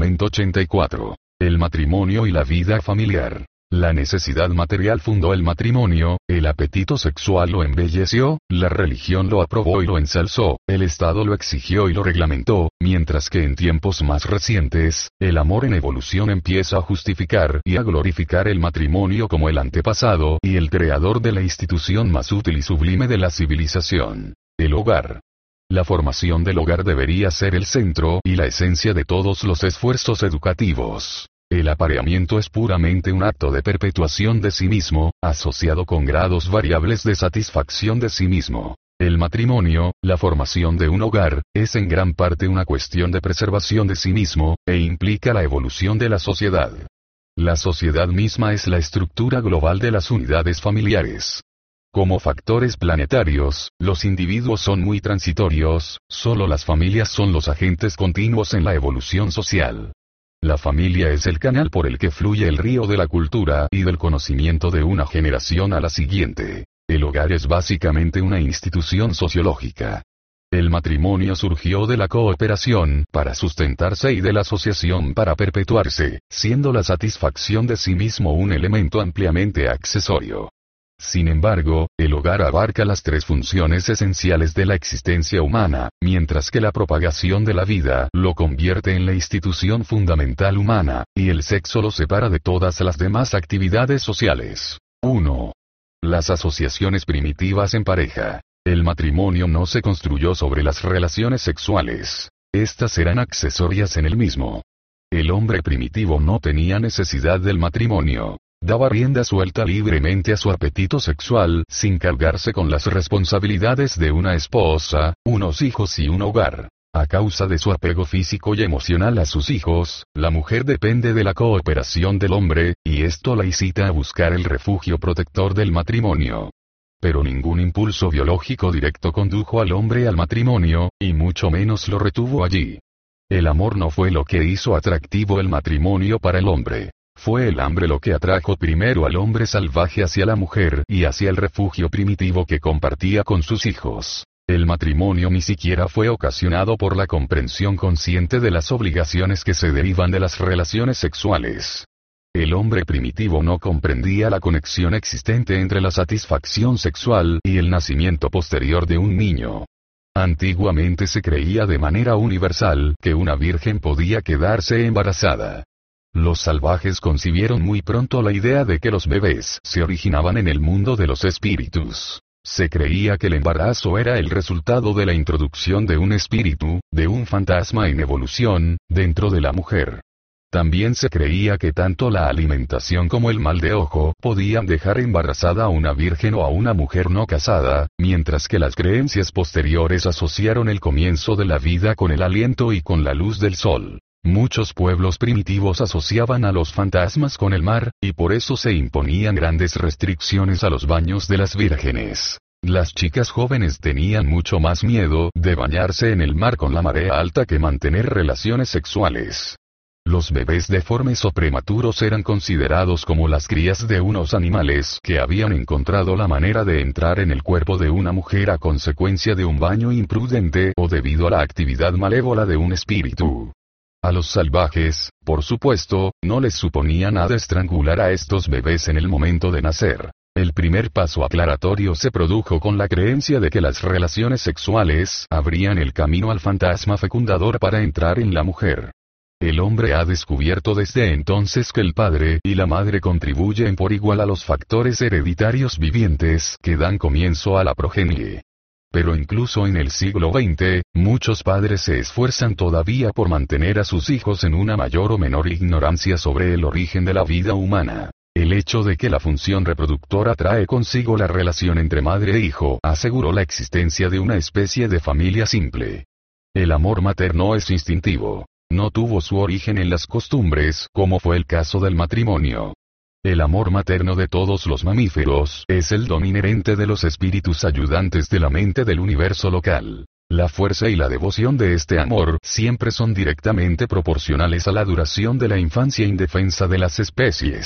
Elemento 84. El matrimonio y la vida familiar. La necesidad material fundó el matrimonio, el apetito sexual lo embelleció, la religión lo aprobó y lo ensalzó, el Estado lo exigió y lo reglamentó, mientras que en tiempos más recientes, el amor en evolución empieza a justificar y a glorificar el matrimonio como el antepasado y el creador de la institución más útil y sublime de la civilización, el hogar. La formación del hogar debería ser el centro y la esencia de todos los esfuerzos educativos. El apareamiento es puramente un acto de perpetuación de sí mismo, asociado con grados variables de satisfacción de sí mismo. El matrimonio, la formación de un hogar, es en gran parte una cuestión de preservación de sí mismo, e implica la evolución de la sociedad. La sociedad misma es la estructura global de las unidades familiares. Como factores planetarios, los individuos son muy transitorios, solo las familias son los agentes continuos en la evolución social. La familia es el canal por el que fluye el río de la cultura y del conocimiento de una generación a la siguiente. El hogar es básicamente una institución sociológica. El matrimonio surgió de la cooperación para sustentarse y de la asociación para perpetuarse, siendo la satisfacción de sí mismo un elemento ampliamente accesorio. Sin embargo, el hogar abarca las tres funciones esenciales de la existencia humana, mientras que la propagación de la vida lo convierte en la institución fundamental humana, y el sexo lo separa de todas las demás actividades sociales. 1. Las asociaciones primitivas en pareja. El matrimonio no se construyó sobre las relaciones sexuales. Estas eran accesorias en el mismo. El hombre primitivo no tenía necesidad del matrimonio. Daba rienda suelta libremente a su apetito sexual, sin cargarse con las responsabilidades de una esposa, unos hijos y un hogar. A causa de su apego físico y emocional a sus hijos, la mujer depende de la cooperación del hombre, y esto la incita a buscar el refugio protector del matrimonio. Pero ningún impulso biológico directo condujo al hombre al matrimonio, y mucho menos lo retuvo allí. El amor no fue lo que hizo atractivo el matrimonio para el hombre. Fue el hambre lo que atrajo primero al hombre salvaje hacia la mujer y hacia el refugio primitivo que compartía con sus hijos. El matrimonio ni siquiera fue ocasionado por la comprensión consciente de las obligaciones que se derivan de las relaciones sexuales. El hombre primitivo no comprendía la conexión existente entre la satisfacción sexual y el nacimiento posterior de un niño. Antiguamente se creía de manera universal que una virgen podía quedarse embarazada. Los salvajes concibieron muy pronto la idea de que los bebés se originaban en el mundo de los espíritus. Se creía que el embarazo era el resultado de la introducción de un espíritu, de un fantasma en evolución, dentro de la mujer. También se creía que tanto la alimentación como el mal de ojo podían dejar embarazada a una virgen o a una mujer no casada, mientras que las creencias posteriores asociaron el comienzo de la vida con el aliento y con la luz del sol. Muchos pueblos primitivos asociaban a los fantasmas con el mar, y por eso se imponían grandes restricciones a los baños de las vírgenes. Las chicas jóvenes tenían mucho más miedo de bañarse en el mar con la marea alta que mantener relaciones sexuales. Los bebés deformes o prematuros eran considerados como las crías de unos animales que habían encontrado la manera de entrar en el cuerpo de una mujer a consecuencia de un baño imprudente o debido a la actividad malévola de un espíritu. A los salvajes, por supuesto, no les suponía nada estrangular a estos bebés en el momento de nacer. El primer paso aclaratorio se produjo con la creencia de que las relaciones sexuales abrían el camino al fantasma fecundador para entrar en la mujer. El hombre ha descubierto desde entonces que el padre y la madre contribuyen por igual a los factores hereditarios vivientes que dan comienzo a la progenie. Pero incluso en el siglo XX, muchos padres se esfuerzan todavía por mantener a sus hijos en una mayor o menor ignorancia sobre el origen de la vida humana. El hecho de que la función reproductora trae consigo la relación entre madre e hijo aseguró la existencia de una especie de familia simple. El amor materno es instintivo. No tuvo su origen en las costumbres, como fue el caso del matrimonio. El amor materno de todos los mamíferos es el don inherente de los espíritus ayudantes de la mente del universo local. La fuerza y la devoción de este amor siempre son directamente proporcionales a la duración de la infancia indefensa de las especies.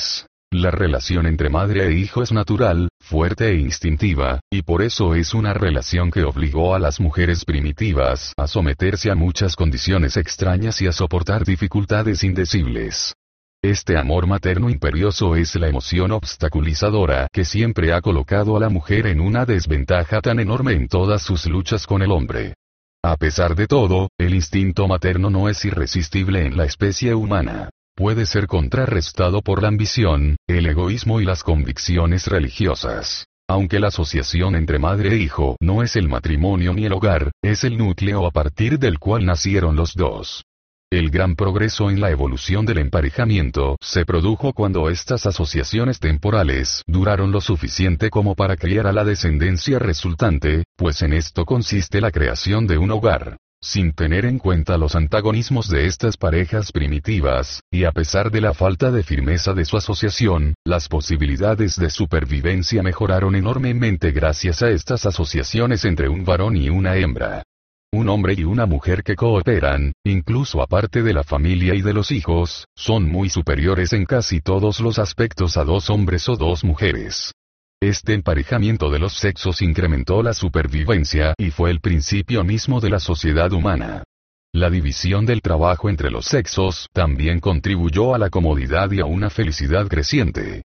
La relación entre madre e hijo es natural, fuerte e instintiva, y por eso es una relación que obligó a las mujeres primitivas a someterse a muchas condiciones extrañas y a soportar dificultades indecibles. Este amor materno imperioso es la emoción obstaculizadora que siempre ha colocado a la mujer en una desventaja tan enorme en todas sus luchas con el hombre. A pesar de todo, el instinto materno no es irresistible en la especie humana. Puede ser contrarrestado por la ambición, el egoísmo y las convicciones religiosas. Aunque la asociación entre madre e hijo no es el matrimonio ni el hogar, es el núcleo a partir del cual nacieron los dos. El gran progreso en la evolución del emparejamiento se produjo cuando estas asociaciones temporales duraron lo suficiente como para criar a la descendencia resultante, pues en esto consiste la creación de un hogar. Sin tener en cuenta los antagonismos de estas parejas primitivas, y a pesar de la falta de firmeza de su asociación, las posibilidades de supervivencia mejoraron enormemente gracias a estas asociaciones entre un varón y una hembra. Un hombre y una mujer que cooperan, incluso aparte de la familia y de los hijos, son muy superiores en casi todos los aspectos a dos hombres o dos mujeres. Este emparejamiento de los sexos incrementó la supervivencia y fue el principio mismo de la sociedad humana. La división del trabajo entre los sexos también contribuyó a la comodidad y a una felicidad creciente.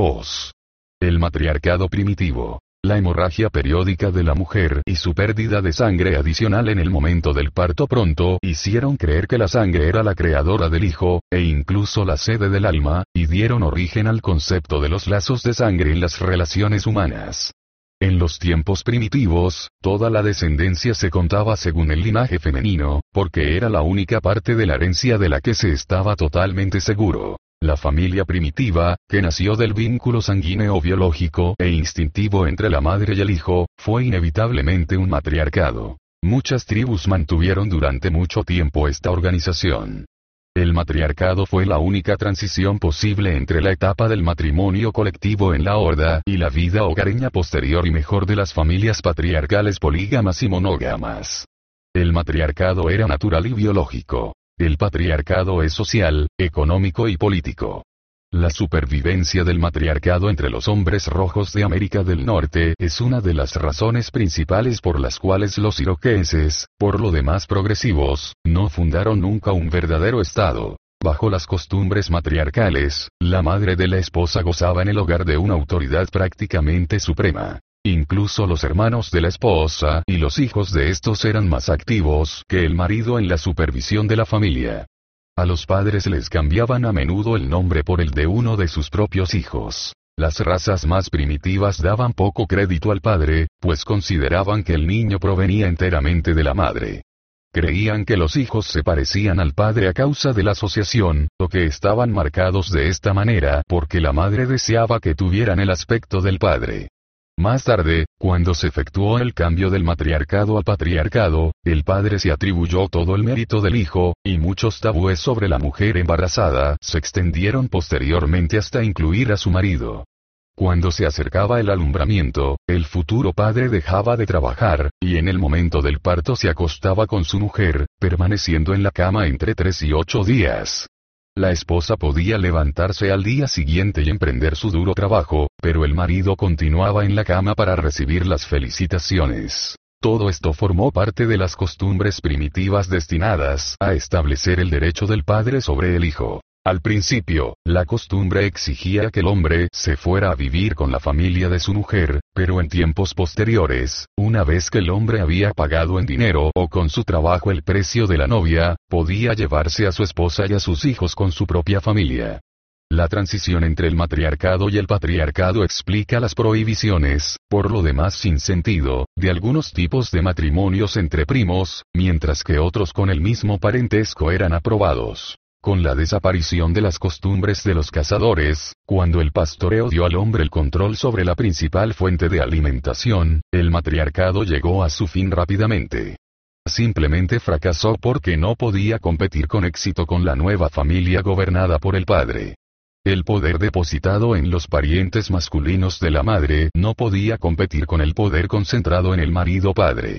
2. El matriarcado primitivo. La hemorragia periódica de la mujer y su pérdida de sangre adicional en el momento del parto pronto hicieron creer que la sangre era la creadora del hijo, e incluso la sede del alma, y dieron origen al concepto de los lazos de sangre en las relaciones humanas. En los tiempos primitivos, toda la descendencia se contaba según el linaje femenino, porque era la única parte de la herencia de la que se estaba totalmente seguro. La familia primitiva, que nació del vínculo sanguíneo biológico e instintivo entre la madre y el hijo, fue inevitablemente un matriarcado. Muchas tribus mantuvieron durante mucho tiempo esta organización. El matriarcado fue la única transición posible entre la etapa del matrimonio colectivo en la horda y la vida hogareña posterior y mejor de las familias patriarcales polígamas y monógamas. El matriarcado era natural y biológico. El patriarcado es social, económico y político. La supervivencia del matriarcado entre los hombres rojos de América del Norte es una de las razones principales por las cuales los iroqueses, por lo demás progresivos, no fundaron nunca un verdadero estado. Bajo las costumbres matriarcales, la madre de la esposa gozaba en el hogar de una autoridad prácticamente suprema. Incluso los hermanos de la esposa y los hijos de estos eran más activos que el marido en la supervisión de la familia. A los padres les cambiaban a menudo el nombre por el de uno de sus propios hijos. Las razas más primitivas daban poco crédito al padre, pues consideraban que el niño provenía enteramente de la madre. Creían que los hijos se parecían al padre a causa de la asociación, o que estaban marcados de esta manera porque la madre deseaba que tuvieran el aspecto del padre. Más tarde, cuando se efectuó el cambio del matriarcado al patriarcado, el padre se atribuyó todo el mérito del hijo, y muchos tabúes sobre la mujer embarazada se extendieron posteriormente hasta incluir a su marido. Cuando se acercaba el alumbramiento, el futuro padre dejaba de trabajar, y en el momento del parto se acostaba con su mujer, permaneciendo en la cama entre 3 y 8 días. La esposa podía levantarse al día siguiente y emprender su duro trabajo, pero el marido continuaba en la cama para recibir las felicitaciones. Todo esto formó parte de las costumbres primitivas destinadas a establecer el derecho del padre sobre el hijo. Al principio, la costumbre exigía que el hombre se fuera a vivir con la familia de su mujer, pero en tiempos posteriores, una vez que el hombre había pagado en dinero o con su trabajo el precio de la novia, podía llevarse a su esposa y a sus hijos con su propia familia. La transición entre el matriarcado y el patriarcado explica las prohibiciones, por lo demás sin sentido, de algunos tipos de matrimonios entre primos, mientras que otros con el mismo parentesco eran aprobados. Con la desaparición de las costumbres de los cazadores, cuando el pastoreo dio al hombre el control sobre la principal fuente de alimentación, el matriarcado llegó a su fin rápidamente. Simplemente fracasó porque no podía competir con éxito con la nueva familia gobernada por el padre. El poder depositado en los parientes masculinos de la madre no podía competir con el poder concentrado en el marido padre.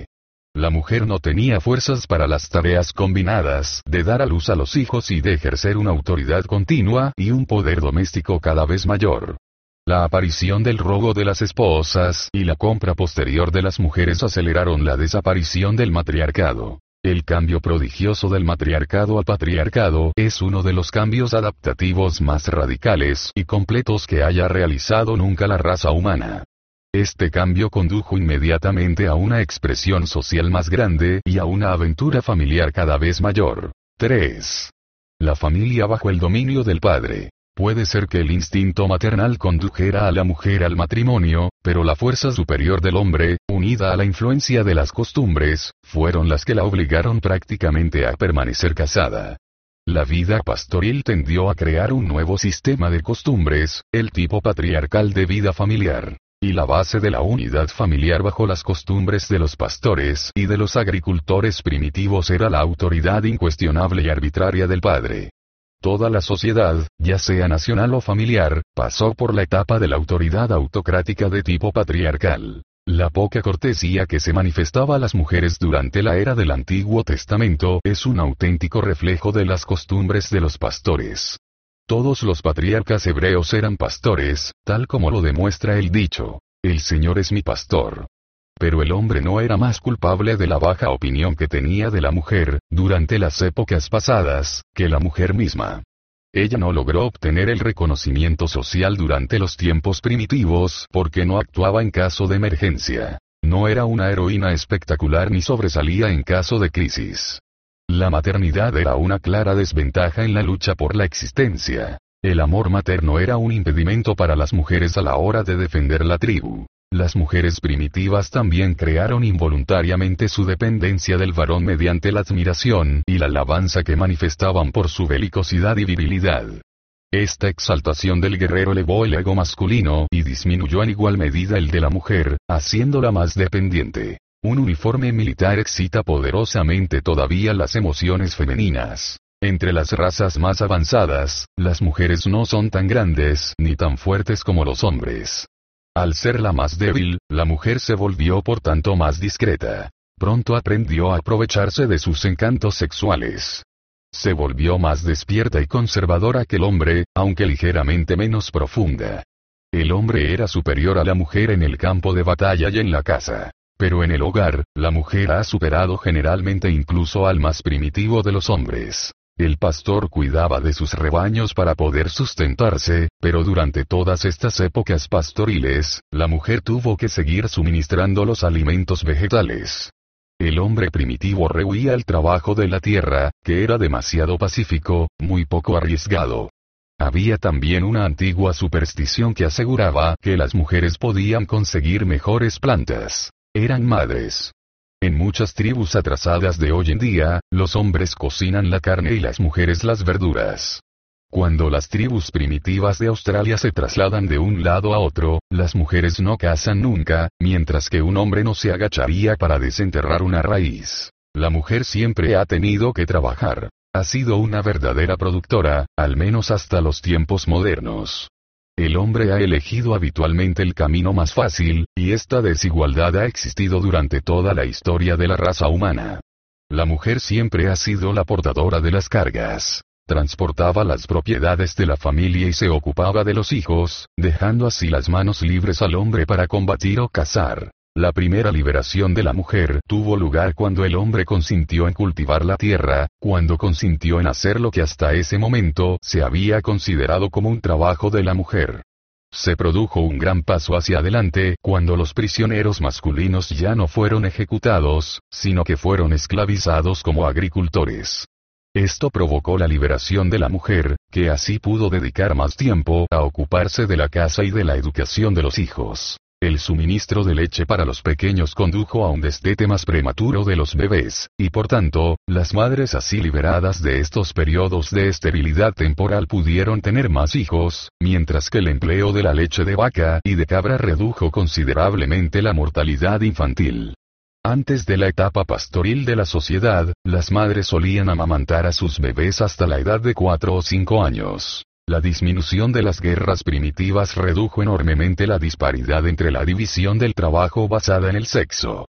La mujer no tenía fuerzas para las tareas combinadas de dar a luz a los hijos y de ejercer una autoridad continua y un poder doméstico cada vez mayor. La aparición del robo de las esposas y la compra posterior de las mujeres aceleraron la desaparición del matriarcado. El cambio prodigioso del matriarcado al patriarcado es uno de los cambios adaptativos más radicales y completos que haya realizado nunca la raza humana. Este cambio condujo inmediatamente a una expresión social más grande y a una aventura familiar cada vez mayor. 3. La familia bajo el dominio del padre. Puede ser que el instinto maternal condujera a la mujer al matrimonio, pero la fuerza superior del hombre, unida a la influencia de las costumbres, fueron las que la obligaron prácticamente a permanecer casada. La vida pastoril tendió a crear un nuevo sistema de costumbres, el tipo patriarcal de vida familiar. Y la base de la unidad familiar bajo las costumbres de los pastores y de los agricultores primitivos era la autoridad incuestionable y arbitraria del padre. Toda la sociedad, ya sea nacional o familiar, pasó por la etapa de la autoridad autocrática de tipo patriarcal. La poca cortesía que se manifestaba a las mujeres durante la era del Antiguo Testamento es un auténtico reflejo de las costumbres de los pastores. Todos los patriarcas hebreos eran pastores, tal como lo demuestra el dicho, "El Señor es mi pastor". Pero el hombre no era más culpable de la baja opinión que tenía de la mujer, durante las épocas pasadas, que la mujer misma. Ella no logró obtener el reconocimiento social durante los tiempos primitivos porque no actuaba en caso de emergencia. No era una heroína espectacular ni sobresalía en caso de crisis. La maternidad era una clara desventaja en la lucha por la existencia. El amor materno era un impedimento para las mujeres a la hora de defender la tribu. Las mujeres primitivas también crearon involuntariamente su dependencia del varón mediante la admiración y la alabanza que manifestaban por su belicosidad y virilidad. Esta exaltación del guerrero elevó el ego masculino y disminuyó en igual medida el de la mujer, haciéndola más dependiente. Un uniforme militar excita poderosamente todavía las emociones femeninas. Entre las razas más avanzadas, las mujeres no son tan grandes ni tan fuertes como los hombres. Al ser la más débil, la mujer se volvió por tanto más discreta. Pronto aprendió a aprovecharse de sus encantos sexuales. Se volvió más despierta y conservadora que el hombre, aunque ligeramente menos profunda. El hombre era superior a la mujer en el campo de batalla y en la casa. Pero en el hogar, la mujer ha superado generalmente incluso al más primitivo de los hombres. El pastor cuidaba de sus rebaños para poder sustentarse, pero durante todas estas épocas pastoriles, la mujer tuvo que seguir suministrando los alimentos vegetales. El hombre primitivo rehuía el trabajo de la tierra, que era demasiado pacífico, muy poco arriesgado. Había también una antigua superstición que aseguraba que las mujeres podían conseguir mejores plantas. Eran madres. En muchas tribus atrasadas de hoy en día, los hombres cocinan la carne y las mujeres las verduras. Cuando las tribus primitivas de Australia se trasladan de un lado a otro, las mujeres no cazan nunca, mientras que un hombre no se agacharía para desenterrar una raíz. La mujer siempre ha tenido que trabajar. Ha sido una verdadera productora, al menos hasta los tiempos modernos. El hombre ha elegido habitualmente el camino más fácil, y esta desigualdad ha existido durante toda la historia de la raza humana. La mujer siempre ha sido la portadora de las cargas. Transportaba las propiedades de la familia y se ocupaba de los hijos, dejando así las manos libres al hombre para combatir o cazar. La primera liberación de la mujer tuvo lugar cuando el hombre consintió en cultivar la tierra, cuando consintió en hacer lo que hasta ese momento se había considerado como un trabajo de la mujer. Se produjo un gran paso hacia adelante cuando los prisioneros masculinos ya no fueron ejecutados, sino que fueron esclavizados como agricultores. Esto provocó la liberación de la mujer, que así pudo dedicar más tiempo a ocuparse de la casa y de la educación de los hijos. El suministro de leche para los pequeños condujo a un destete más prematuro de los bebés, y por tanto, las madres así liberadas de estos periodos de esterilidad temporal pudieron tener más hijos, mientras que el empleo de la leche de vaca y de cabra redujo considerablemente la mortalidad infantil. Antes de la etapa pastoril de la sociedad, las madres solían amamantar a sus bebés hasta la edad de 4 o 5 años. La disminución de las guerras primitivas redujo enormemente la disparidad entre la división del trabajo basada en el sexo.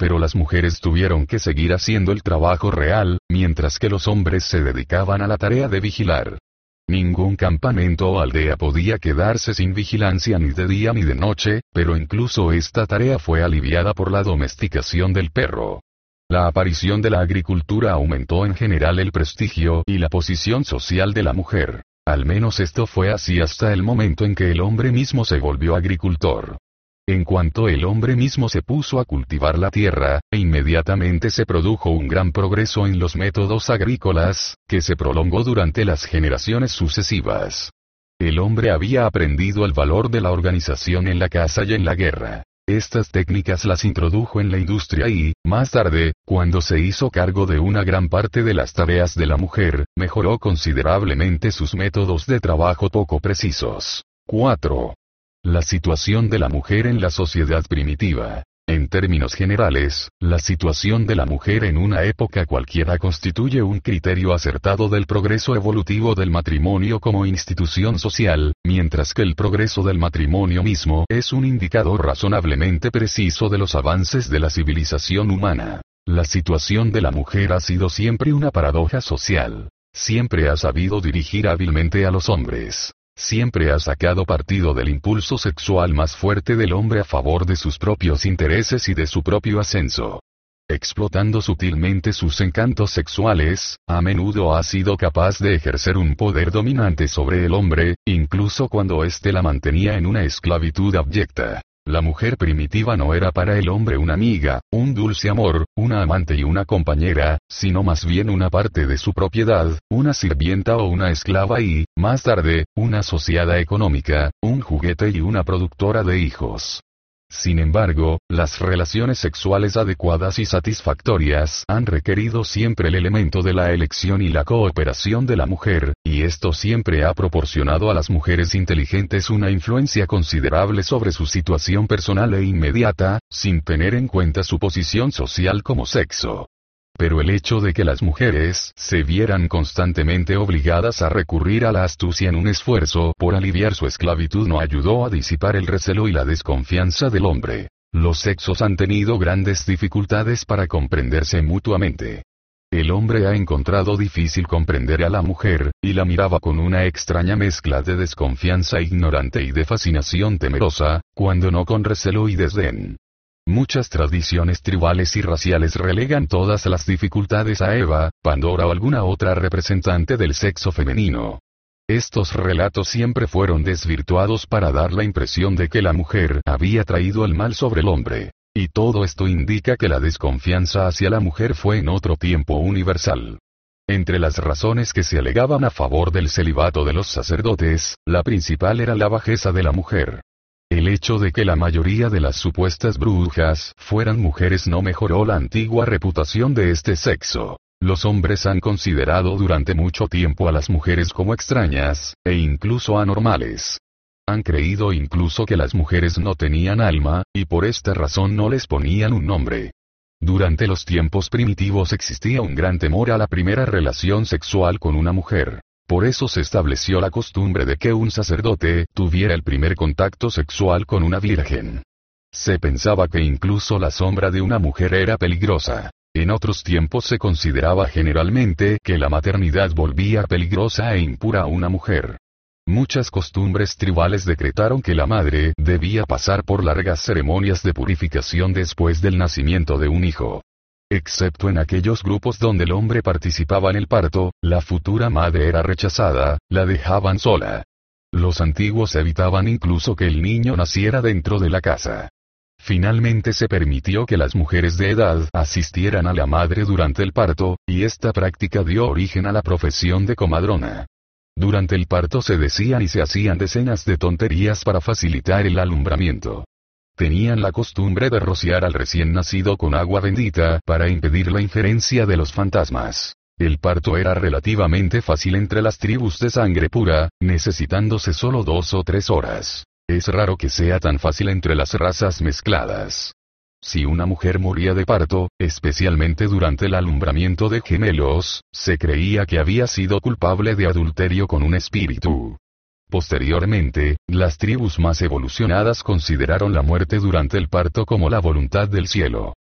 pero las mujeres tuvieron que seguir haciendo el trabajo real, mientras que los hombres se dedicaban a la tarea de vigilar. Ningún campamento o aldea podía quedarse sin vigilancia ni de día ni de noche, pero incluso esta tarea fue aliviada por la domesticación del perro. La aparición de la agricultura aumentó en general el prestigio y la posición social de la mujer. Al menos esto fue así hasta el momento en que el hombre mismo se volvió agricultor. En cuanto el hombre mismo se puso a cultivar la tierra, inmediatamente se produjo un gran progreso en los métodos agrícolas, que se prolongó durante las generaciones sucesivas. El hombre había aprendido el valor de la organización en la caza y en la guerra. Estas técnicas las introdujo en la industria y, más tarde, cuando se hizo cargo de una gran parte de las tareas de la mujer, mejoró considerablemente sus métodos de trabajo poco precisos. 4. La situación de la mujer en la sociedad primitiva. En términos generales, la situación de la mujer en una época cualquiera constituye un criterio acertado del progreso evolutivo del matrimonio como institución social, mientras que el progreso del matrimonio mismo es un indicador razonablemente preciso de los avances de la civilización humana. La situación de la mujer ha sido siempre una paradoja social. Siempre ha sabido dirigir hábilmente a los hombres. Siempre ha sacado partido del impulso sexual más fuerte del hombre a favor de sus propios intereses y de su propio ascenso. Explotando sutilmente sus encantos sexuales, a menudo ha sido capaz de ejercer un poder dominante sobre el hombre, incluso cuando éste la mantenía en una esclavitud abyecta. La mujer primitiva no era para el hombre una amiga, un dulce amor, una amante y una compañera, sino más bien una parte de su propiedad, una sirvienta o una esclava y, más tarde, una asociada económica, un juguete y una productora de hijos. Sin embargo, las relaciones sexuales adecuadas y satisfactorias han requerido siempre el elemento de la elección y la cooperación de la mujer, y esto siempre ha proporcionado a las mujeres inteligentes una influencia considerable sobre su situación personal e inmediata, sin tener en cuenta su posición social como sexo. Pero el hecho de que las mujeres se vieran constantemente obligadas a recurrir a la astucia en un esfuerzo por aliviar su esclavitud no ayudó a disipar el recelo y la desconfianza del hombre. Los sexos han tenido grandes dificultades para comprenderse mutuamente. El hombre ha encontrado difícil comprender a la mujer, y la miraba con una extraña mezcla de desconfianza ignorante y de fascinación temerosa, cuando no con recelo y desdén. Muchas tradiciones tribales y raciales relegan todas las dificultades a Eva, Pandora o alguna otra representante del sexo femenino. Estos relatos siempre fueron desvirtuados para dar la impresión de que la mujer había traído el mal sobre el hombre. Y todo esto indica que la desconfianza hacia la mujer fue en otro tiempo universal. Entre las razones que se alegaban a favor del celibato de los sacerdotes, la principal era la bajeza de la mujer. El hecho de que la mayoría de las supuestas brujas fueran mujeres no mejoró la antigua reputación de este sexo. Los hombres han considerado durante mucho tiempo a las mujeres como extrañas, e incluso anormales. Han creído incluso que las mujeres no tenían alma, y por esta razón no les ponían un nombre. Durante los tiempos primitivos existía un gran temor a la primera relación sexual con una mujer. Por eso se estableció la costumbre de que un sacerdote tuviera el primer contacto sexual con una virgen. Se pensaba que incluso la sombra de una mujer era peligrosa. En otros tiempos se consideraba generalmente que la maternidad volvía peligrosa e impura a una mujer. Muchas costumbres tribales decretaron que la madre debía pasar por largas ceremonias de purificación después del nacimiento de un hijo. Excepto en aquellos grupos donde el hombre participaba en el parto, la futura madre era rechazada, la dejaban sola. Los antiguos evitaban incluso que el niño naciera dentro de la casa. Finalmente se permitió que las mujeres de edad asistieran a la madre durante el parto, y esta práctica dio origen a la profesión de comadrona. Durante el parto se decían y se hacían decenas de tonterías para facilitar el alumbramiento. Tenían la costumbre de rociar al recién nacido con agua bendita para impedir la injerencia de los fantasmas. El parto era relativamente fácil entre las tribus de sangre pura, necesitándose solo 2 o 3 horas. Es raro que sea tan fácil entre las razas mezcladas. Si una mujer moría de parto, especialmente durante el alumbramiento de gemelos, se creía que había sido culpable de adulterio con un espíritu. Posteriormente, las tribus más evolucionadas consideraron la muerte durante el parto como la voluntad del cielo.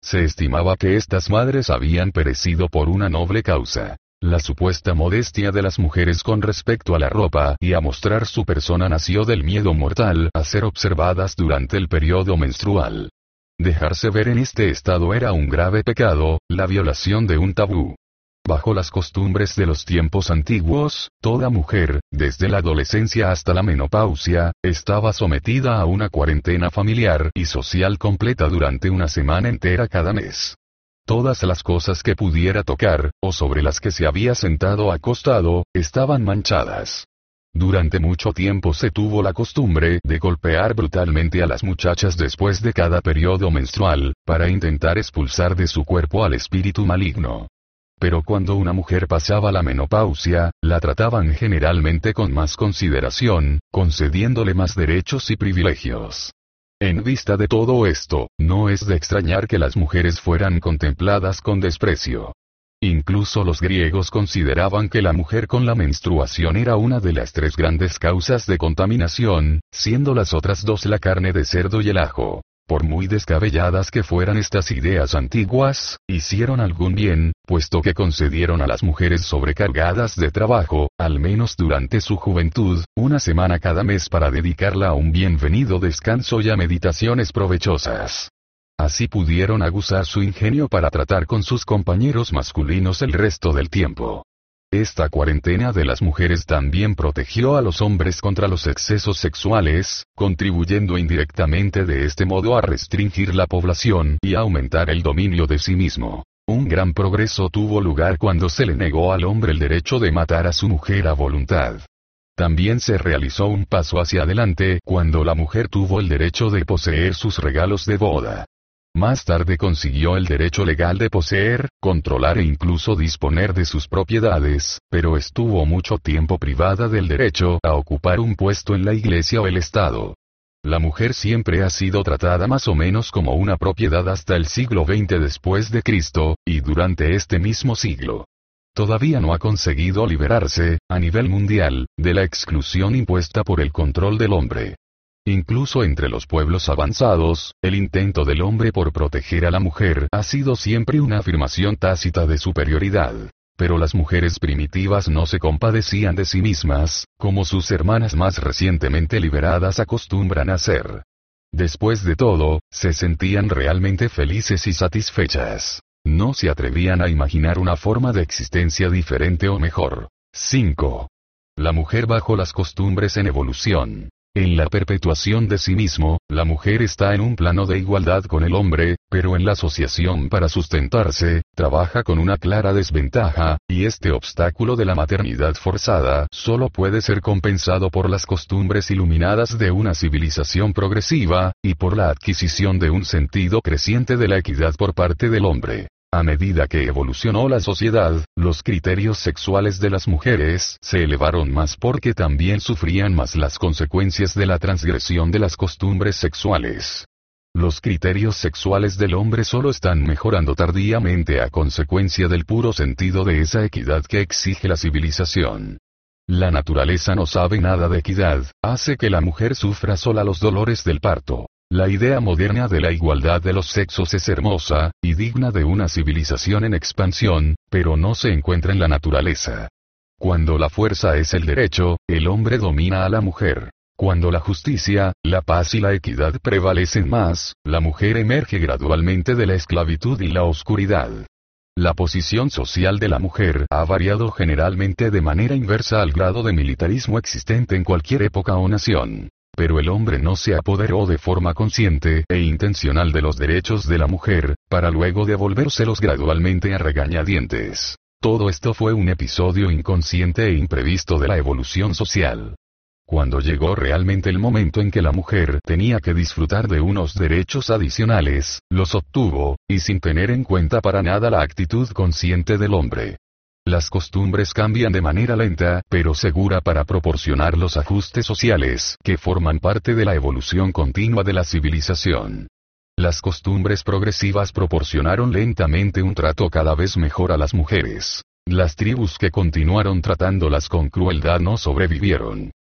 Se estimaba que estas madres habían perecido por una noble causa. La supuesta modestia de las mujeres con respecto a la ropa y a mostrar su persona nació del miedo mortal a ser observadas durante el periodo menstrual. Dejarse ver en este estado era un grave pecado, la violación de un tabú. Bajo las costumbres de los tiempos antiguos, toda mujer, desde la adolescencia hasta la menopausia, estaba sometida a una cuarentena familiar y social completa durante una semana entera cada mes. Todas las cosas que pudiera tocar, o sobre las que se había sentado acostado, estaban manchadas. Durante mucho tiempo se tuvo la costumbre de golpear brutalmente a las muchachas después de cada periodo menstrual, para intentar expulsar de su cuerpo al espíritu maligno. Pero cuando una mujer pasaba la menopausia, la trataban generalmente con más consideración, concediéndole más derechos y privilegios. En vista de todo esto, no es de extrañar que las mujeres fueran contempladas con desprecio. Incluso los griegos consideraban que la mujer con la menstruación era una de las 3 grandes causas de contaminación, siendo las otras 2 la carne de cerdo y el ajo. Por muy descabelladas que fueran estas ideas antiguas, hicieron algún bien, puesto que concedieron a las mujeres sobrecargadas de trabajo, al menos durante su juventud, una semana cada mes para dedicarla a un bienvenido descanso y a meditaciones provechosas. Así pudieron aguzar su ingenio para tratar con sus compañeros masculinos el resto del tiempo. Esta cuarentena de las mujeres también protegió a los hombres contra los excesos sexuales, contribuyendo indirectamente de este modo a restringir la población y a aumentar el dominio de sí mismo. Un gran progreso tuvo lugar cuando se le negó al hombre el derecho de matar a su mujer a voluntad. También se realizó un paso hacia adelante cuando la mujer tuvo el derecho de poseer sus regalos de boda. Más tarde consiguió el derecho legal de poseer, controlar e incluso disponer de sus propiedades, pero estuvo mucho tiempo privada del derecho a ocupar un puesto en la iglesia o el Estado. La mujer siempre ha sido tratada más o menos como una propiedad hasta el siglo XX después de Cristo, y durante este mismo siglo. Todavía no ha conseguido liberarse, a nivel mundial, de la exclusión impuesta por el control del hombre. Incluso entre los pueblos avanzados, el intento del hombre por proteger a la mujer ha sido siempre una afirmación tácita de superioridad. Pero las mujeres primitivas no se compadecían de sí mismas, como sus hermanas más recientemente liberadas acostumbran a hacer. Después de todo, se sentían realmente felices y satisfechas. No se atrevían a imaginar una forma de existencia diferente o mejor. 5. La mujer bajo las costumbres en evolución. En la perpetuación de sí mismo, la mujer está en un plano de igualdad con el hombre, pero en la asociación para sustentarse, trabaja con una clara desventaja, y este obstáculo de la maternidad forzada solo puede ser compensado por las costumbres iluminadas de una civilización progresiva, y por la adquisición de un sentido creciente de la equidad por parte del hombre. A medida que evolucionó la sociedad, los criterios sexuales de las mujeres se elevaron más porque también sufrían más las consecuencias de la transgresión de las costumbres sexuales. Los criterios sexuales del hombre solo están mejorando tardíamente a consecuencia del puro sentido de esa equidad que exige la civilización. La naturaleza no sabe nada de equidad, hace que la mujer sufra sola los dolores del parto. La idea moderna de la igualdad de los sexos es hermosa, y digna de una civilización en expansión, pero no se encuentra en la naturaleza. Cuando la fuerza es el derecho, el hombre domina a la mujer. Cuando la justicia, la paz y la equidad prevalecen más, la mujer emerge gradualmente de la esclavitud y la oscuridad. La posición social de la mujer ha variado generalmente de manera inversa al grado de militarismo existente en cualquier época o nación. Pero el hombre no se apoderó de forma consciente e intencional de los derechos de la mujer, para luego devolvérselos gradualmente a regañadientes. Todo esto fue un episodio inconsciente e imprevisto de la evolución social. Cuando llegó realmente el momento en que la mujer tenía que disfrutar de unos derechos adicionales, los obtuvo, y sin tener en cuenta para nada la actitud consciente del hombre. Las costumbres cambian de manera lenta, pero segura para proporcionar los ajustes sociales que forman parte de la evolución continua de la civilización. Las costumbres progresivas proporcionaron lentamente un trato cada vez mejor a las mujeres. Las tribus que continuaron tratándolas con crueldad no sobrevivieron.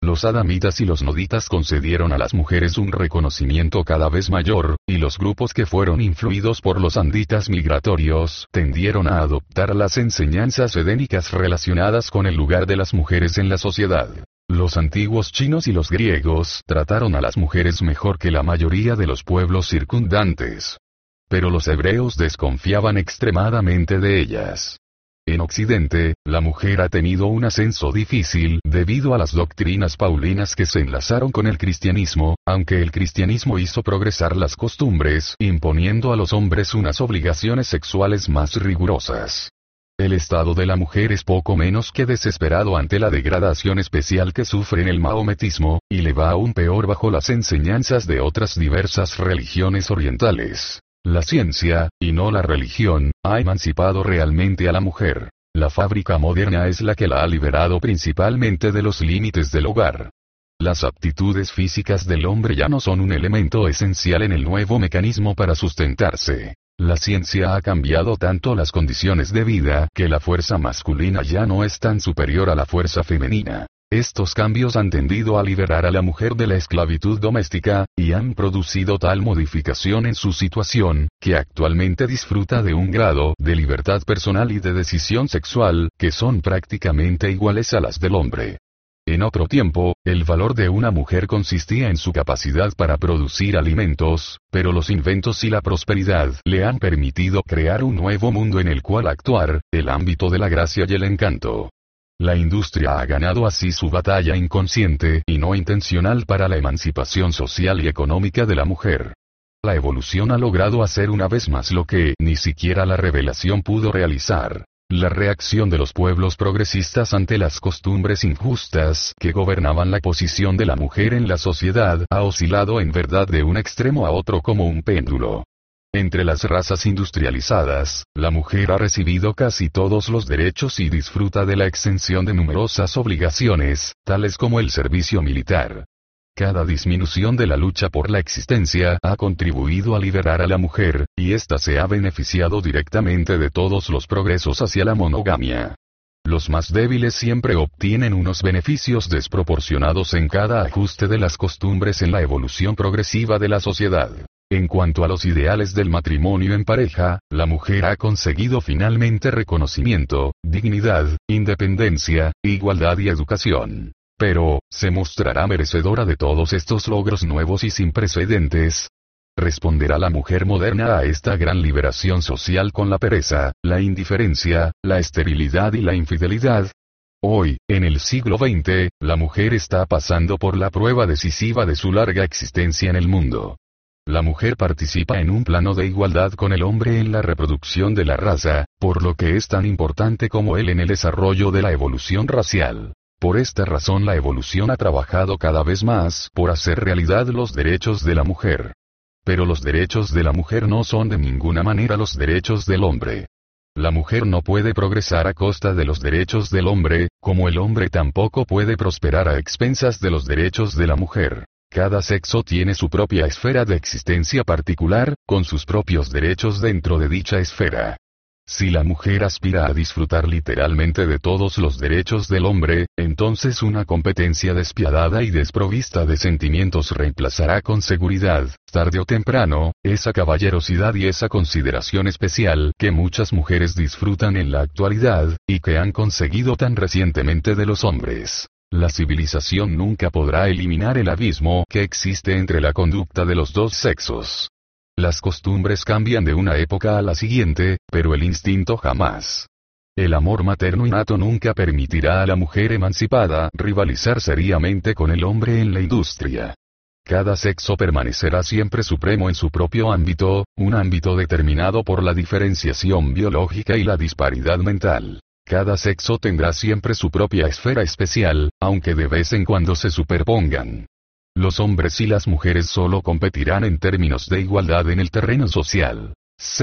Los adamitas y los noditas concedieron a las mujeres un reconocimiento cada vez mayor, y los grupos que fueron influidos por los anditas migratorios tendieron a adoptar las enseñanzas edénicas relacionadas con el lugar de las mujeres en la sociedad. Los antiguos chinos y los griegos trataron a las mujeres mejor que la mayoría de los pueblos circundantes. Pero los hebreos desconfiaban extremadamente de ellas. En Occidente, la mujer ha tenido un ascenso difícil debido a las doctrinas paulinas que se enlazaron con el cristianismo, aunque el cristianismo hizo progresar las costumbres, imponiendo a los hombres unas obligaciones sexuales más rigurosas. El estado de la mujer es poco menos que desesperado ante la degradación especial que sufre en el mahometismo, y le va aún peor bajo las enseñanzas de otras diversas religiones orientales. La ciencia, y no la religión, ha emancipado realmente a la mujer. La fábrica moderna es la que la ha liberado principalmente de los límites del hogar. Las aptitudes físicas del hombre ya no son un elemento esencial en el nuevo mecanismo para sustentarse. La ciencia ha cambiado tanto las condiciones de vida que la fuerza masculina ya no es tan superior a la fuerza femenina. Estos cambios han tendido a liberar a la mujer de la esclavitud doméstica, y han producido tal modificación en su situación, que actualmente disfruta de un grado de libertad personal y de decisión sexual, que son prácticamente iguales a las del hombre. En otro tiempo, el valor de una mujer consistía en su capacidad para producir alimentos, pero los inventos y la prosperidad le han permitido crear un nuevo mundo en el cual actuar, el ámbito de la gracia y el encanto. La industria ha ganado así su batalla inconsciente y no intencional para la emancipación social y económica de la mujer. La evolución ha logrado hacer una vez más lo que ni siquiera la revelación pudo realizar. La reacción de los pueblos progresistas ante las costumbres injustas que gobernaban la posición de la mujer en la sociedad ha oscilado en verdad de un extremo a otro como un péndulo. Entre las razas industrializadas, la mujer ha recibido casi todos los derechos y disfruta de la exención de numerosas obligaciones, tales como el servicio militar. Cada disminución de la lucha por la existencia ha contribuido a liberar a la mujer, y ésta se ha beneficiado directamente de todos los progresos hacia la monogamia. Los más débiles siempre obtienen unos beneficios desproporcionados en cada ajuste de las costumbres en la evolución progresiva de la sociedad. En cuanto a los ideales del matrimonio en pareja, la mujer ha conseguido finalmente reconocimiento, dignidad, independencia, igualdad y educación. Pero, ¿se mostrará merecedora de todos estos logros nuevos y sin precedentes? ¿Responderá la mujer moderna a esta gran liberación social con la pereza, la indiferencia, la esterilidad y la infidelidad? Hoy, en el siglo XX, la mujer está pasando por la prueba decisiva de su larga existencia en el mundo. La mujer participa en un plano de igualdad con el hombre en la reproducción de la raza, por lo que es tan importante como él en el desarrollo de la evolución racial. Por esta razón la evolución ha trabajado cada vez más por hacer realidad los derechos de la mujer. Pero los derechos de la mujer no son de ninguna manera los derechos del hombre. La mujer no puede progresar a costa de los derechos del hombre, como el hombre tampoco puede prosperar a expensas de los derechos de la mujer. Cada sexo tiene su propia esfera de existencia particular, con sus propios derechos dentro de dicha esfera. Si la mujer aspira a disfrutar literalmente de todos los derechos del hombre, entonces una competencia despiadada y desprovista de sentimientos reemplazará con seguridad, tarde o temprano, esa caballerosidad y esa consideración especial que muchas mujeres disfrutan en la actualidad, y que han conseguido tan recientemente de los hombres. La civilización nunca podrá eliminar el abismo que existe entre la conducta de los dos sexos. Las costumbres cambian de una época a la siguiente, pero el instinto jamás. El amor materno innato nunca permitirá a la mujer emancipada rivalizar seriamente con el hombre en la industria. Cada sexo permanecerá siempre supremo en su propio ámbito, un ámbito determinado por la diferenciación biológica y la disparidad mental. Cada sexo tendrá siempre su propia esfera especial, aunque de vez en cuando se superpongan. Los hombres y las mujeres solo competirán en términos de igualdad en el terreno social.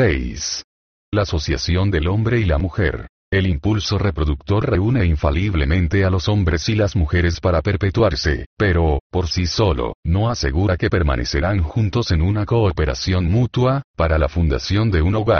6. La asociación del hombre y la mujer. El impulso reproductor reúne infaliblemente a los hombres y las mujeres para perpetuarse, pero, por sí solo, no asegura que permanecerán juntos en una cooperación mutua, para la fundación de un hogar.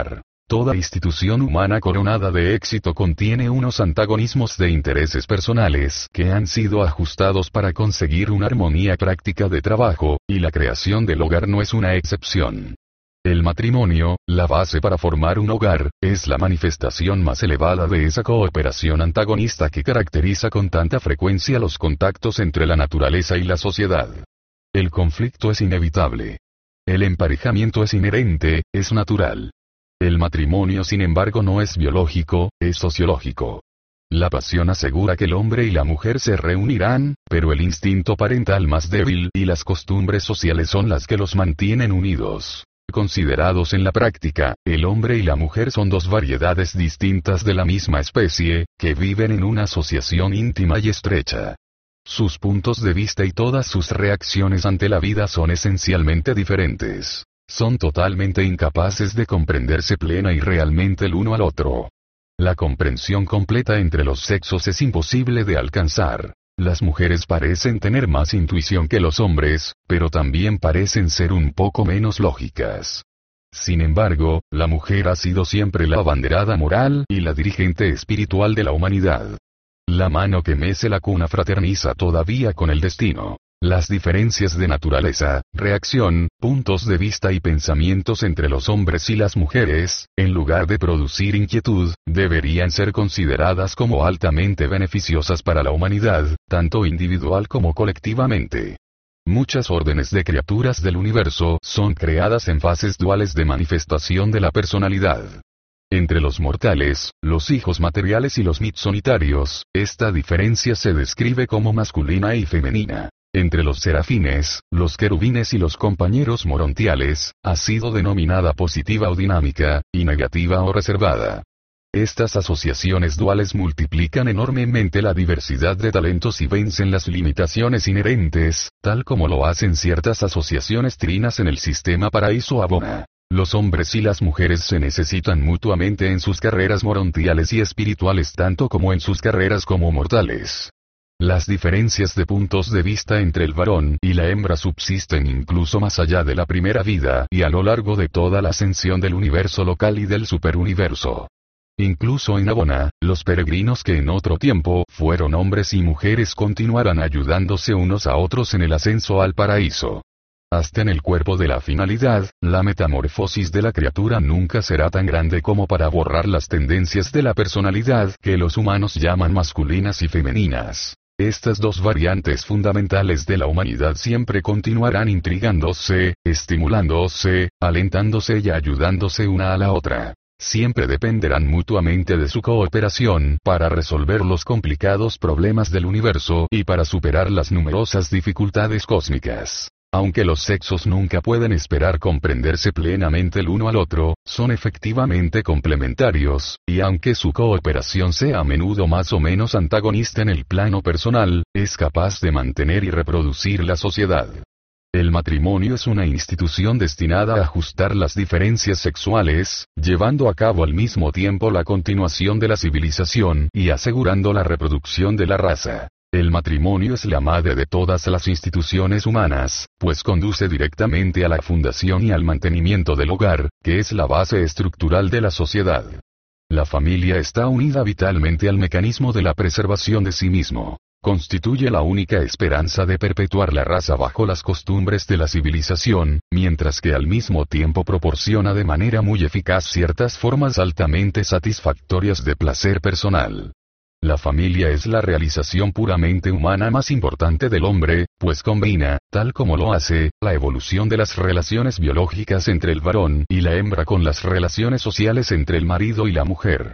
Toda institución humana coronada de éxito contiene unos antagonismos de intereses personales que han sido ajustados para conseguir una armonía práctica de trabajo, y la creación del hogar no es una excepción. El matrimonio, la base para formar un hogar, es la manifestación más elevada de esa cooperación antagonista que caracteriza con tanta frecuencia los contactos entre la naturaleza y la sociedad. El conflicto es inevitable. El emparejamiento es inherente, es natural. El matrimonio, sin embargo, no es biológico, es sociológico. La pasión asegura que el hombre y la mujer se reunirán, pero el instinto parental más débil y las costumbres sociales son las que los mantienen unidos. Considerados en la práctica, el hombre y la mujer son dos variedades distintas de la misma especie, que viven en una asociación íntima y estrecha. Sus puntos de vista y todas sus reacciones ante la vida son esencialmente diferentes. Son totalmente incapaces de comprenderse plena y realmente el uno al otro. La comprensión completa entre los sexos es imposible de alcanzar. Las mujeres parecen tener más intuición que los hombres, pero también parecen ser un poco menos lógicas. Sin embargo, la mujer ha sido siempre la abanderada moral y la dirigente espiritual de la humanidad. La mano que mece la cuna fraterniza todavía con el destino. Las diferencias de naturaleza, reacción, puntos de vista y pensamientos entre los hombres y las mujeres, en lugar de producir inquietud, deberían ser consideradas como altamente beneficiosas para la humanidad, tanto individual como colectivamente. Muchas órdenes de criaturas del universo son creadas en fases duales de manifestación de la personalidad. Entre los mortales, los hijos materiales y los mitsonitarios, esta diferencia se describe como masculina y femenina. Entre los serafines, los querubines y los compañeros morontiales, ha sido denominada positiva o dinámica, y negativa o reservada. Estas asociaciones duales multiplican enormemente la diversidad de talentos y vencen las limitaciones inherentes, tal como lo hacen ciertas asociaciones trinas en el sistema Paraíso-Abona. Los hombres y las mujeres se necesitan mutuamente en sus carreras morontiales y espirituales tanto como en sus carreras como mortales. Las diferencias de puntos de vista entre el varón y la hembra subsisten incluso más allá de la primera vida y a lo largo de toda la ascensión del universo local y del superuniverso. Incluso en Abona, los peregrinos que en otro tiempo fueron hombres y mujeres continuarán ayudándose unos a otros en el ascenso al paraíso. Hasta en el cuerpo de la finalidad, la metamorfosis de la criatura nunca será tan grande como para borrar las tendencias de la personalidad que los humanos llaman masculinas y femeninas. Estas dos variantes fundamentales de la humanidad siempre continuarán intrigándose, estimulándose, alentándose y ayudándose una a la otra. Siempre dependerán mutuamente de su cooperación para resolver los complicados problemas del universo y para superar las numerosas dificultades cósmicas. Aunque los sexos nunca pueden esperar comprenderse plenamente el uno al otro, son efectivamente complementarios, y aunque su cooperación sea a menudo más o menos antagonista en el plano personal, es capaz de mantener y reproducir la sociedad. El matrimonio es una institución destinada a ajustar las diferencias sexuales, llevando a cabo al mismo tiempo la continuación de la civilización y asegurando la reproducción de la raza. El matrimonio es la madre de todas las instituciones humanas, pues conduce directamente a la fundación y al mantenimiento del hogar, que es la base estructural de la sociedad. La familia está unida vitalmente al mecanismo de la preservación de sí mismo. Constituye la única esperanza de perpetuar la raza bajo las costumbres de la civilización, mientras que al mismo tiempo proporciona de manera muy eficaz ciertas formas altamente satisfactorias de placer personal. La familia es la realización puramente humana más importante del hombre, pues combina, tal como lo hace, la evolución de las relaciones biológicas entre el varón y la hembra con las relaciones sociales entre el marido y la mujer.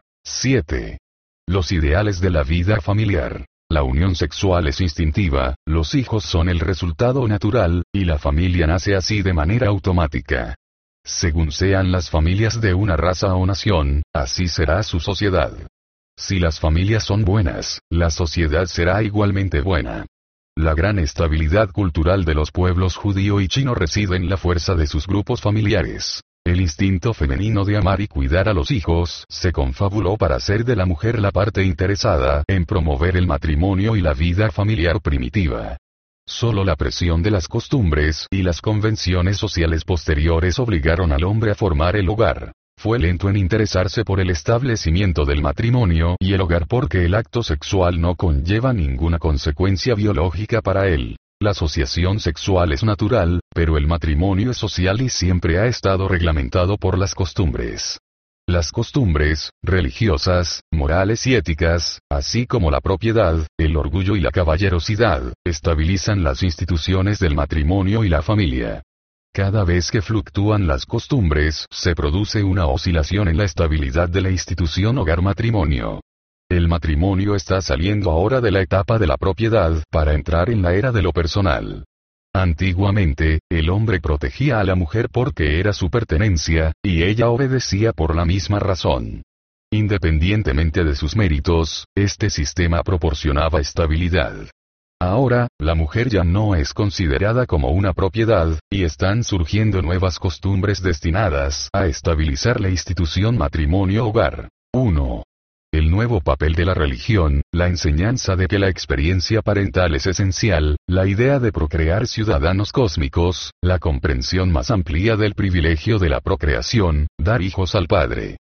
7. Los ideales de la vida familiar. La unión sexual es instintiva, los hijos son el resultado natural, y la familia nace así de manera automática. Según sean las familias de una raza o nación, así será su sociedad. Si las familias son buenas, la sociedad será igualmente buena. La gran estabilidad cultural de los pueblos judío y chino reside en la fuerza de sus grupos familiares. El instinto femenino de amar y cuidar a los hijos se confabuló para hacer de la mujer la parte interesada en promover el matrimonio y la vida familiar primitiva. Solo la presión de las costumbres y las convenciones sociales posteriores obligaron al hombre a formar el hogar. fue lento en interesarse por el establecimiento del matrimonio y el hogar porque el acto sexual no conlleva ninguna consecuencia biológica para él. La asociación sexual es natural, pero el matrimonio es social y siempre ha estado reglamentado por las costumbres. Las costumbres, religiosas, morales y éticas, así como la propiedad, el orgullo y la caballerosidad, estabilizan las instituciones del matrimonio y la familia. Cada vez que fluctúan las costumbres, se produce una oscilación en la estabilidad de la institución hogar-matrimonio. El matrimonio está saliendo ahora de la etapa de la propiedad para entrar en la era de lo personal. Antiguamente, el hombre protegía a la mujer porque era su pertenencia, y ella obedecía por la misma razón. Independientemente de sus méritos, este sistema proporcionaba estabilidad. Ahora, la mujer ya no es considerada como una propiedad, y están surgiendo nuevas costumbres destinadas a estabilizar la institución matrimonio-hogar. 1. El nuevo papel de la religión, la enseñanza de que la experiencia parental es esencial, la idea de procrear ciudadanos cósmicos, la comprensión más amplia del privilegio de la procreación, dar hijos al Padre.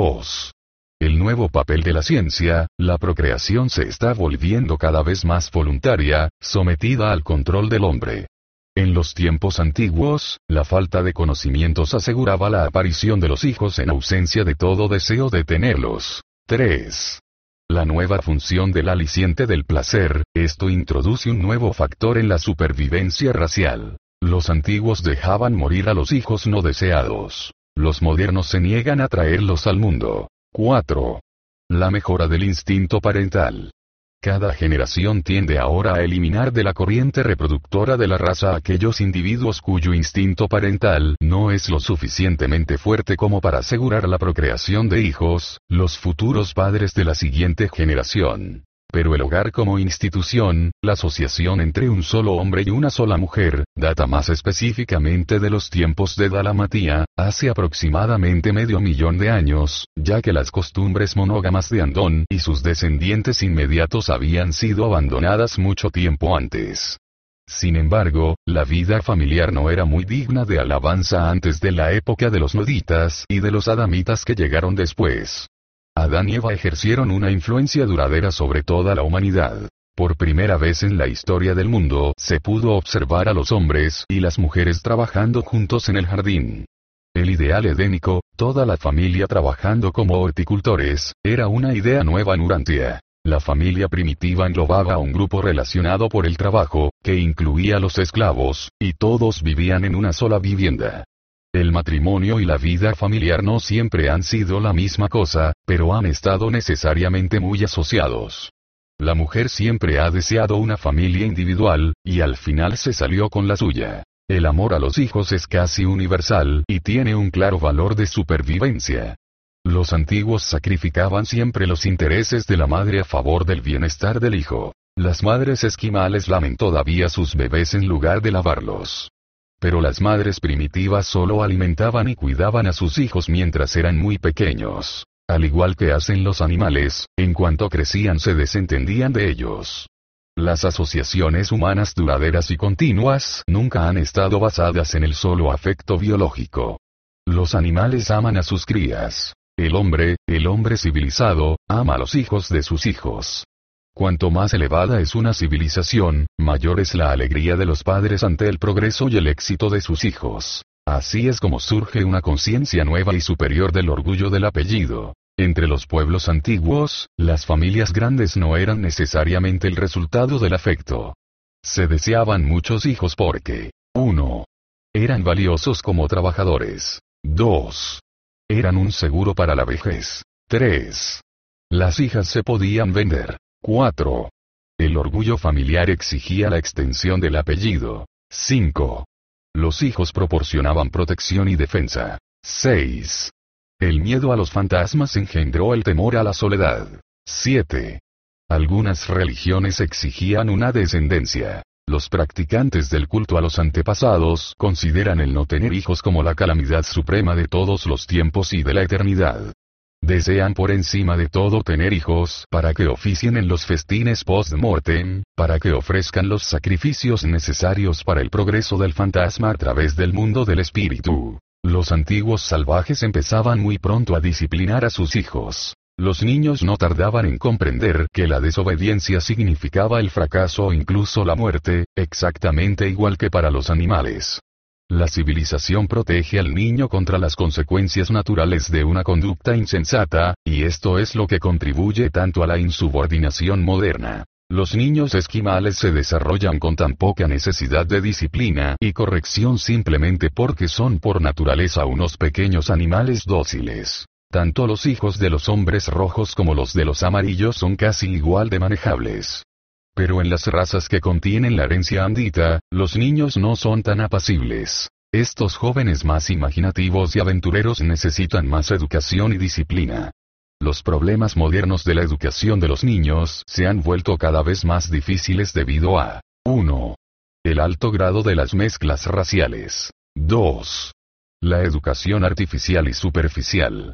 2. El nuevo papel de la ciencia, la procreación se está volviendo cada vez más voluntaria, sometida al control del hombre. En los tiempos antiguos, la falta de conocimientos aseguraba la aparición de los hijos en ausencia de todo deseo de tenerlos. 3. La nueva función del aliciente del placer, esto introduce un nuevo factor en la supervivencia racial. Los antiguos dejaban morir a los hijos no deseados. Los modernos se niegan a traerlos al mundo. 4. La mejora del instinto parental. Cada generación tiende ahora a eliminar de la corriente reproductora de la raza a aquellos individuos cuyo instinto parental no es lo suficientemente fuerte como para asegurar la procreación de hijos, los futuros padres de la siguiente generación. Pero el hogar como institución, la asociación entre un solo hombre y una sola mujer, data más específicamente de los tiempos de Dalamatía, hace aproximadamente 500.000 de años, ya que las costumbres monógamas de Andón y sus descendientes inmediatos habían sido abandonadas mucho tiempo antes. Sin embargo, la vida familiar no era muy digna de alabanza antes de la época de los noditas y de los adamitas que llegaron después. Adán y Eva ejercieron una influencia duradera sobre toda la humanidad. Por primera vez en la historia del mundo se pudo observar a los hombres y las mujeres trabajando juntos en el jardín. El ideal edénico, toda la familia trabajando como horticultores, era una idea nueva en Urantia. La familia primitiva englobaba a un grupo relacionado por el trabajo, que incluía a los esclavos, y todos vivían en una sola vivienda. El matrimonio y la vida familiar no siempre han sido la misma cosa, pero han estado necesariamente muy asociados. La mujer siempre ha deseado una familia individual, y al final se salió con la suya. El amor a los hijos es casi universal, y tiene un claro valor de supervivencia. Los antiguos sacrificaban siempre los intereses de la madre a favor del bienestar del hijo. Las madres esquimales lamen todavía sus bebés en lugar de lavarlos. Pero las madres primitivas solo alimentaban y cuidaban a sus hijos mientras eran muy pequeños. Al igual que hacen los animales, en cuanto crecían se desentendían de ellos. Las asociaciones humanas duraderas y continuas nunca han estado basadas en el solo afecto biológico. Los animales aman a sus crías. El hombre civilizado, ama a los hijos de sus hijos. Cuanto más elevada es una civilización, mayor es la alegría de los padres ante el progreso y el éxito de sus hijos. Así es como surge una conciencia nueva y superior del orgullo del apellido. Entre los pueblos antiguos, las familias grandes no eran necesariamente el resultado del afecto. Se deseaban muchos hijos porque 1. Eran valiosos como trabajadores. 2. Eran un seguro para la vejez. 3. Las hijas se podían vender. 4. El orgullo familiar exigía la extensión del apellido. 5. Los hijos proporcionaban protección y defensa. 6. El miedo a los fantasmas engendró el temor a la soledad. 7. Algunas religiones exigían una descendencia. Los practicantes del culto a los antepasados consideran el no tener hijos como la calamidad suprema de todos los tiempos y de la eternidad. Desean por encima de todo tener hijos para que oficien en los festines post-mortem, para que ofrezcan los sacrificios necesarios para el progreso del fantasma a través del mundo del espíritu. Los antiguos salvajes empezaban muy pronto a disciplinar a sus hijos. Los niños no tardaban en comprender que la desobediencia significaba el fracaso o incluso la muerte, exactamente igual que para los animales. La civilización protege al niño contra las consecuencias naturales de una conducta insensata, y esto es lo que contribuye tanto a la insubordinación moderna. Los niños esquimales se desarrollan con tan poca necesidad de disciplina y corrección simplemente porque son por naturaleza unos pequeños animales dóciles. Tanto los hijos de los hombres rojos como los de los amarillos son casi igual de manejables. Pero en las razas que contienen la herencia andita, los niños no son tan apacibles. Estos jóvenes más imaginativos y aventureros necesitan más educación y disciplina. Los problemas modernos de la educación de los niños se han vuelto cada vez más difíciles debido a 1. El alto grado de las mezclas raciales. 2. La educación artificial y superficial.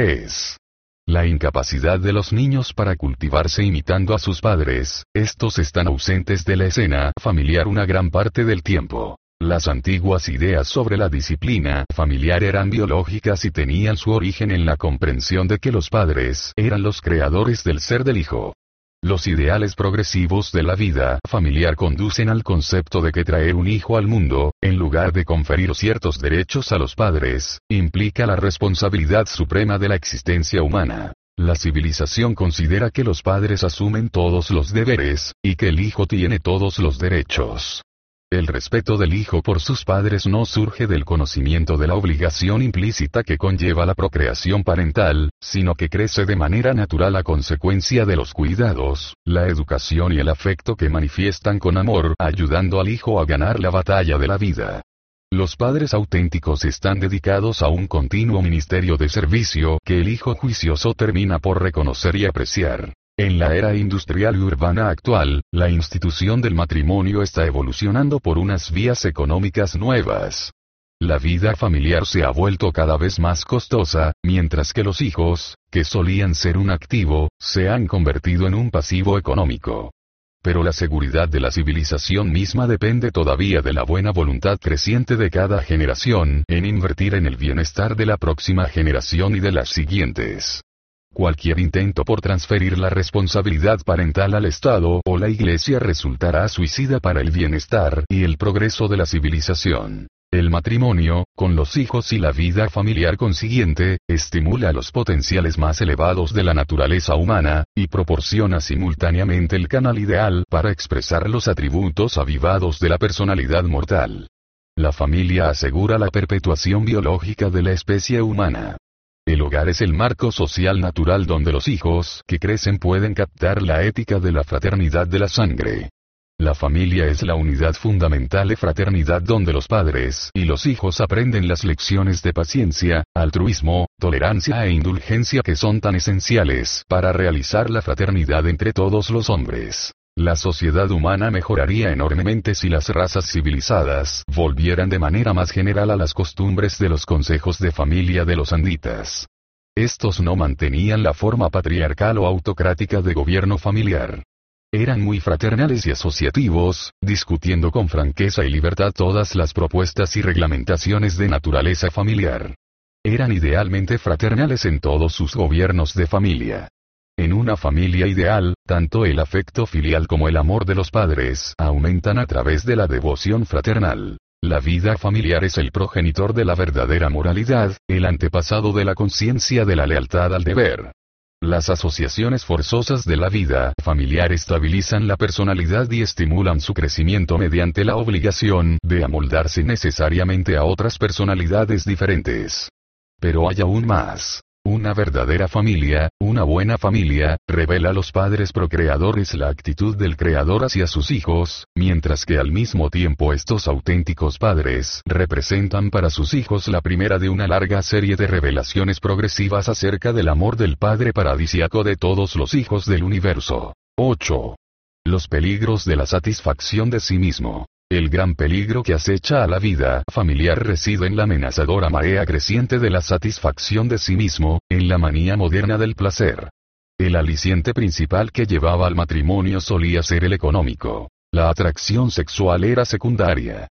3. La incapacidad de los niños para cultivarse imitando a sus padres, estos están ausentes de la escena familiar una gran parte del tiempo. Las antiguas ideas sobre la disciplina familiar eran biológicas y tenían su origen en la comprensión de que los padres eran los creadores del ser del hijo. Los ideales progresivos de la vida familiar conducen al concepto de que traer un hijo al mundo, en lugar de conferir ciertos derechos a los padres, implica la responsabilidad suprema de la existencia humana. La civilización considera que los padres asumen todos los deberes, y que el hijo tiene todos los derechos. El respeto del hijo por sus padres no surge del conocimiento de la obligación implícita que conlleva la procreación parental, sino que crece de manera natural a consecuencia de los cuidados, la educación y el afecto que manifiestan con amor, ayudando al hijo a ganar la batalla de la vida. Los padres auténticos están dedicados a un continuo ministerio de servicio que el hijo juicioso termina por reconocer y apreciar. En la era industrial y urbana actual, la institución del matrimonio está evolucionando por unas vías económicas nuevas. La vida familiar se ha vuelto cada vez más costosa, mientras que los hijos, que solían ser un activo, se han convertido en un pasivo económico. Pero la seguridad de la civilización misma depende todavía de la buena voluntad creciente de cada generación en invertir en el bienestar de la próxima generación y de las siguientes. Cualquier intento por transferir la responsabilidad parental al Estado o la Iglesia resultará suicida para el bienestar y el progreso de la civilización. El matrimonio, con los hijos y la vida familiar consiguiente, estimula los potenciales más elevados de la naturaleza humana, y proporciona simultáneamente el canal ideal para expresar los atributos avivados de la personalidad mortal. La familia asegura la perpetuación biológica de la especie humana. El hogar es el marco social natural donde los hijos que crecen pueden captar la ética de la fraternidad de la sangre. La familia es la unidad fundamental de fraternidad donde los padres y los hijos aprenden las lecciones de paciencia, altruismo, tolerancia e indulgencia que son tan esenciales para realizar la fraternidad entre todos los hombres. La sociedad humana mejoraría enormemente si las razas civilizadas volvieran de manera más general a las costumbres de los consejos de familia de los anditas. Estos no mantenían la forma patriarcal o autocrática de gobierno familiar. Eran muy fraternales y asociativos, discutiendo con franqueza y libertad todas las propuestas y reglamentaciones de naturaleza familiar. Eran idealmente fraternales en todos sus gobiernos de familia. En una familia ideal, tanto el afecto filial como el amor de los padres aumentan a través de la devoción fraternal. La vida familiar es el progenitor de la verdadera moralidad, el antepasado de la conciencia de la lealtad al deber. Las asociaciones forzosas de la vida familiar estabilizan la personalidad y estimulan su crecimiento mediante la obligación de amoldarse necesariamente a otras personalidades diferentes. Pero hay aún más. Una verdadera familia, una buena familia, revela a los padres procreadores la actitud del creador hacia sus hijos, mientras que al mismo tiempo estos auténticos padres representan para sus hijos la primera de una larga serie de revelaciones progresivas acerca del amor del Padre paradisíaco de todos los hijos del universo. 8. Los peligros de la satisfacción de sí mismo. El gran peligro que acecha a la vida familiar reside en la amenazadora marea creciente de la satisfacción de sí mismo, en la manía moderna del placer. El aliciente principal que llevaba al matrimonio solía ser el económico. La atracción sexual era secundaria.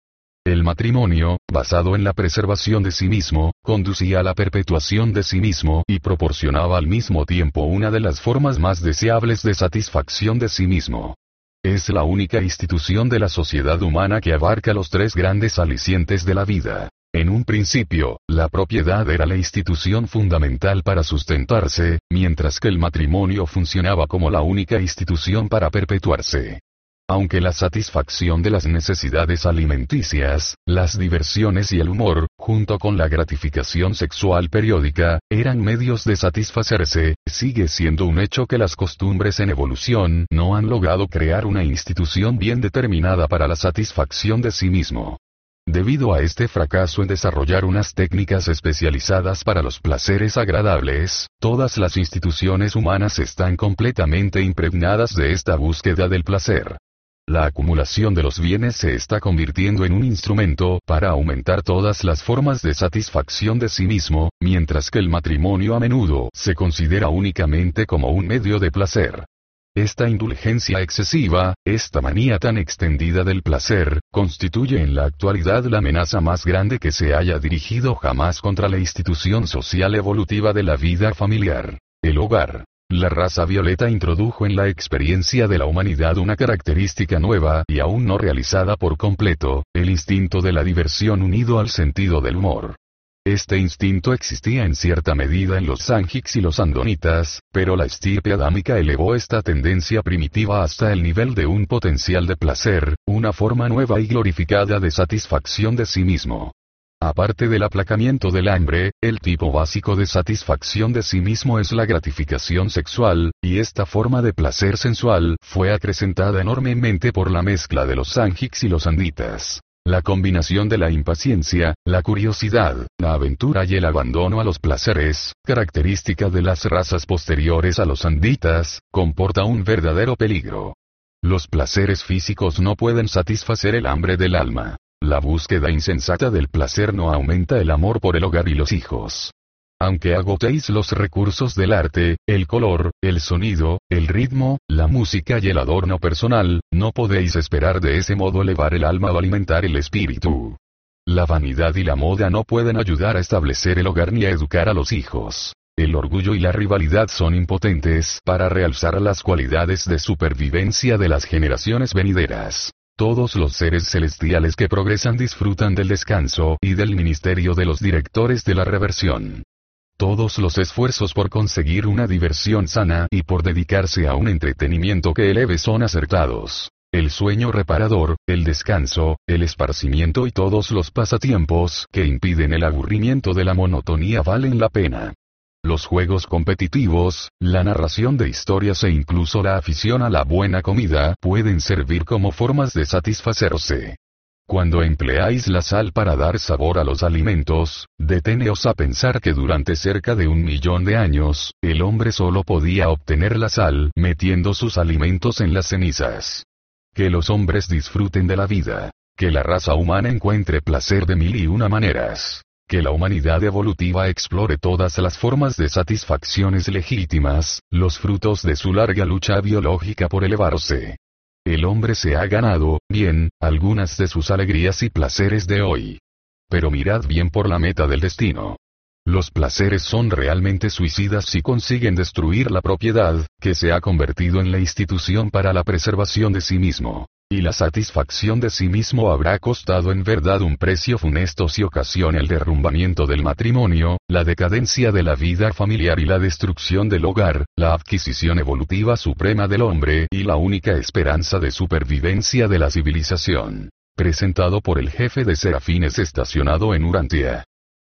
El matrimonio, basado en la preservación de sí mismo, conducía a la perpetuación de sí mismo y proporcionaba al mismo tiempo una de las formas más deseables de satisfacción de sí mismo. Es la única institución de la sociedad humana que abarca los tres grandes alicientes de la vida. En un principio, la propiedad era la institución fundamental para sustentarse, mientras que el matrimonio funcionaba como la única institución para perpetuarse. Aunque la satisfacción de las necesidades alimenticias, las diversiones y el humor, junto con la gratificación sexual periódica, eran medios de satisfacerse, sigue siendo un hecho que las costumbres en evolución no han logrado crear una institución bien determinada para la satisfacción de sí mismo. Debido a este fracaso en desarrollar unas técnicas especializadas para los placeres agradables, todas las instituciones humanas están completamente impregnadas de esta búsqueda del placer. La acumulación de los bienes se está convirtiendo en un instrumento para aumentar todas las formas de satisfacción de sí mismo, mientras que el matrimonio a menudo se considera únicamente como un medio de placer. Esta indulgencia excesiva, esta manía tan extendida del placer, constituye en la actualidad la amenaza más grande que se haya dirigido jamás contra la institución social evolutiva de la vida familiar, el hogar. La raza violeta introdujo en la experiencia de la humanidad una característica nueva y aún no realizada por completo, el instinto de la diversión unido al sentido del humor. Este instinto existía en cierta medida en los Sanjix y los Andonitas, pero la estirpe adámica elevó esta tendencia primitiva hasta el nivel de un potencial de placer, una forma nueva y glorificada de satisfacción de sí mismo. Aparte del aplacamiento del hambre, el tipo básico de satisfacción de sí mismo es la gratificación sexual, y esta forma de placer sensual fue acrecentada enormemente por la mezcla de los Sanjix y los Anditas. La combinación de la impaciencia, la curiosidad, la aventura y el abandono a los placeres, característica de las razas posteriores a los Anditas, comporta un verdadero peligro. Los placeres físicos no pueden satisfacer el hambre del alma. La búsqueda insensata del placer no aumenta el amor por el hogar y los hijos. Aunque agotéis los recursos del arte, el color, el sonido, el ritmo, la música y el adorno personal, no podéis esperar de ese modo elevar el alma o alimentar el espíritu. La vanidad y la moda no pueden ayudar a establecer el hogar ni a educar a los hijos. El orgullo y la rivalidad son impotentes para realzar las cualidades de supervivencia de las generaciones venideras. Todos los seres celestiales que progresan disfrutan del descanso y del ministerio de los directores de la reversión. Todos los esfuerzos por conseguir una diversión sana y por dedicarse a un entretenimiento que eleve son acertados. El sueño reparador, el descanso, el esparcimiento y todos los pasatiempos que impiden el aburrimiento de la monotonía valen la pena. Los juegos competitivos, la narración de historias e incluso la afición a la buena comida pueden servir como formas de satisfacerse. Cuando empleáis la sal para dar sabor a los alimentos, deteneos a pensar que durante cerca de 1 millón de años, el hombre solo podía obtener la sal metiendo sus alimentos en las cenizas. Que los hombres disfruten de la vida. Que la raza humana encuentre placer de 1001 maneras. Que la humanidad evolutiva explore todas las formas de satisfacciones legítimas, los frutos de su larga lucha biológica por elevarse. El hombre se ha ganado, bien, algunas de sus alegrías y placeres de hoy. Pero mirad bien por la meta del destino. Los placeres son realmente suicidas si consiguen destruir la propiedad, que se ha convertido en la institución para la preservación de sí mismo. Y la satisfacción de sí mismo habrá costado en verdad un precio funesto si ocasiona el derrumbamiento del matrimonio, la decadencia de la vida familiar y la destrucción del hogar, la adquisición evolutiva suprema del hombre y la única esperanza de supervivencia de la civilización. Presentado por el jefe de serafines estacionado en Urantia.